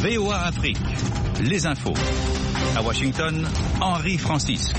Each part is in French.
VOA Afrique, les infos. À Washington, Henri Francisque.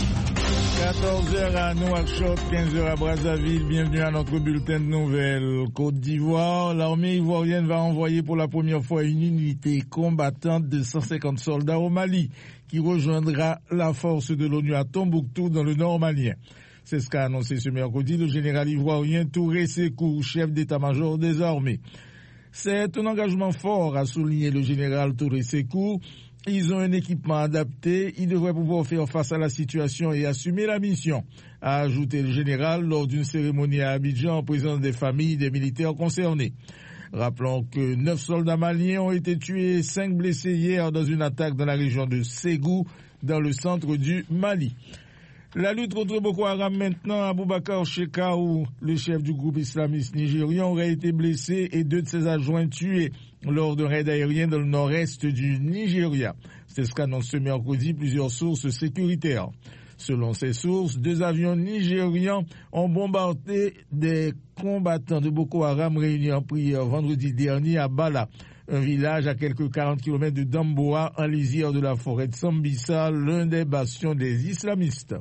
14h à Nouakchott, 15h à Brazzaville. Bienvenue à notre bulletin de nouvelles. Côte d'Ivoire, l'armée ivoirienne va envoyer pour la première fois une unité combattante de 150 soldats au Mali, qui rejoindra la force de l'ONU à Tombouctou dans le nord malien. C'est ce qu'a annoncé ce mercredi le général ivoirien Touré Sékou, chef d'état-major des armées. C'est un engagement fort, a souligné le général Touré Sékou. Ils ont un équipement adapté, ils devraient pouvoir faire face à la situation et assumer la mission, a ajouté le général lors d'une cérémonie à Abidjan en présence des familles des militaires concernés. Rappelons que 9 soldats maliens ont été tués et 5 blessés hier dans une attaque dans la région de Ségou, dans le centre du Mali. La lutte contre Boko Haram maintenant, Aboubakar Shekau, le chef du groupe islamiste nigérian, aurait été blessé et 2 de ses adjoints tués lors d'un raid aérien dans le nord-est du Nigeria. C'est ce qu'annoncent ce mercredi plusieurs sources sécuritaires. Selon ces sources, 2 avions nigérians ont bombardé des combattants de Boko Haram réunis en prière vendredi dernier à Bala, un village à quelques 40 km de Damboa, en lisière de la forêt de Sambisa, l'un des bastions des islamistes.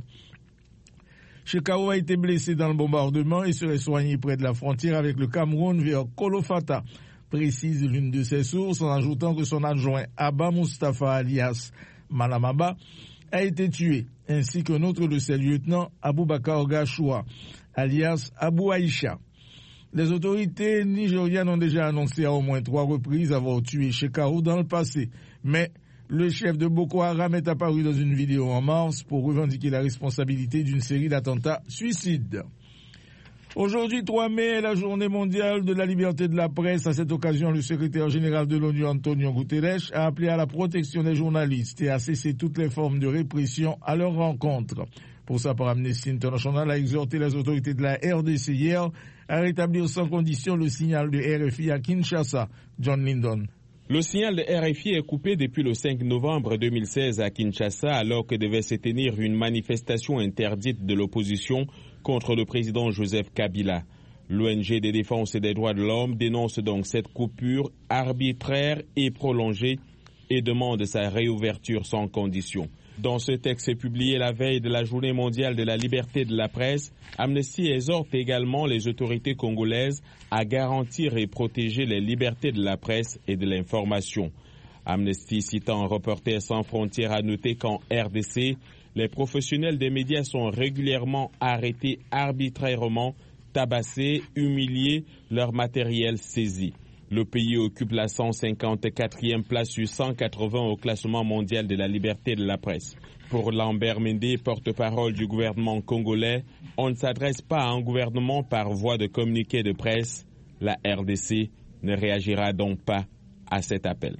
Shekau a été blessé dans le bombardement et serait soigné près de la frontière avec le Cameroun vers Kolofata, précise l'une de ses sources, en ajoutant que son adjoint Abba Mustafa alias Malamaba a été tué, ainsi qu'un autre de ses lieutenants, Aboubakar Gashoua alias Abou Aïcha. Les autorités nigérianes ont déjà annoncé à au moins 3 reprises avoir tué Shekau dans le passé, mais le chef de Boko Haram est apparu dans une vidéo en mars pour revendiquer la responsabilité d'une série d'attentats suicides. Aujourd'hui, 3 mai, est la journée mondiale de la liberté de la presse. À cette occasion, le secrétaire général de l'ONU, Antonio Guterres, a appelé à la protection des journalistes et à cesser toutes les formes de répression à leur rencontre. Pour sa part, Amnesty International a exhorté les autorités de la RDC hier à rétablir sans condition le signal de RFI à Kinshasa. John Lyndon. Le signal de RFI est coupé depuis le 5 novembre 2016 à Kinshasa, alors que devait se tenir une manifestation interdite de l'opposition contre le président Joseph Kabila. L'ONG de défense des droits de l'homme dénonce donc cette coupure arbitraire et prolongée et demande sa réouverture sans condition. Dans ce texte publié la veille de la Journée mondiale de la liberté de la presse, Amnesty exhorte également les autorités congolaises à garantir et protéger les libertés de la presse et de l'information. Amnesty, citant Reporters sans frontières, a noté qu'en RDC, les professionnels des médias sont régulièrement arrêtés arbitrairement, tabassés, humiliés, leur matériel saisi. Le pays occupe la 154e place sur 180 au classement mondial de la liberté de la presse. Pour Lambert Mende, porte-parole du gouvernement congolais, on ne s'adresse pas à un gouvernement par voie de communiqué de presse. La RDC ne réagira donc pas à cet appel.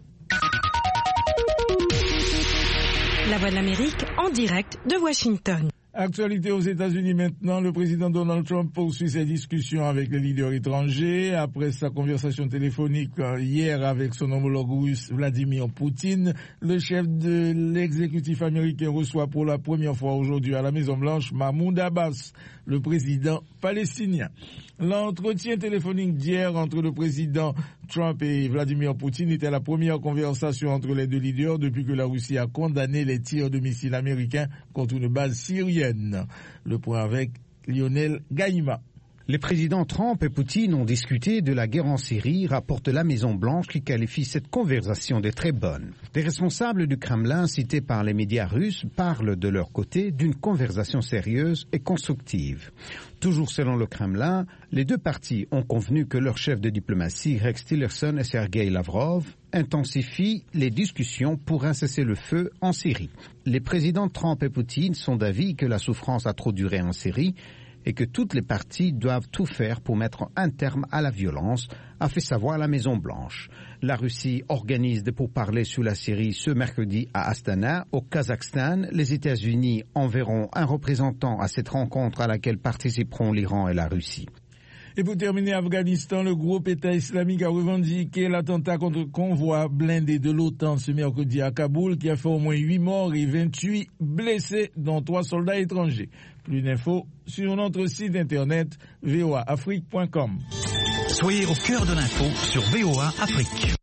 La Voix de l'Amérique en direct de Washington. Actualité aux États-Unis maintenant, le président Donald Trump poursuit ses discussions avec les leaders étrangers. Après sa conversation téléphonique hier avec son homologue russe Vladimir Poutine, le chef de l'exécutif américain reçoit pour la première fois aujourd'hui à la Maison-Blanche Mahmoud Abbas, le président palestinien. L'entretien téléphonique d'hier entre le président Trump et Vladimir Poutine était la première conversation entre les deux leaders depuis que la Russie a condamné les tirs de missiles américains contre une base syrienne. Le point avec Lionel Gaïma. Les présidents Trump et Poutine ont discuté de la guerre en Syrie, rapporte la Maison-Blanche qui qualifie cette conversation de très bonne. Les responsables du Kremlin cités par les médias russes parlent de leur côté d'une conversation sérieuse et constructive. Toujours selon le Kremlin, les deux parties ont convenu que leurs chefs de diplomatie, Rex Tillerson et Sergei Lavrov, intensifient les discussions pour un cessez-le-feu en Syrie. Les présidents Trump et Poutine sont d'avis que la souffrance a trop duré en Syrie et que toutes les parties doivent tout faire pour mettre un terme à la violence, a fait savoir la Maison-Blanche. La Russie organise des pourparlers sur la Syrie ce mercredi à Astana. Au Kazakhstan, les États-Unis enverront un représentant à cette rencontre à laquelle participeront l'Iran et la Russie. Et pour terminer, Afghanistan, le groupe État islamique a revendiqué l'attentat contre le convoi blindé de l'OTAN ce mercredi à Kaboul qui a fait au moins 8 morts et 28 blessés, dont 3 soldats étrangers. Plus d'infos sur notre site internet voaafrique.com. Soyez au cœur de l'info sur VOA Afrique.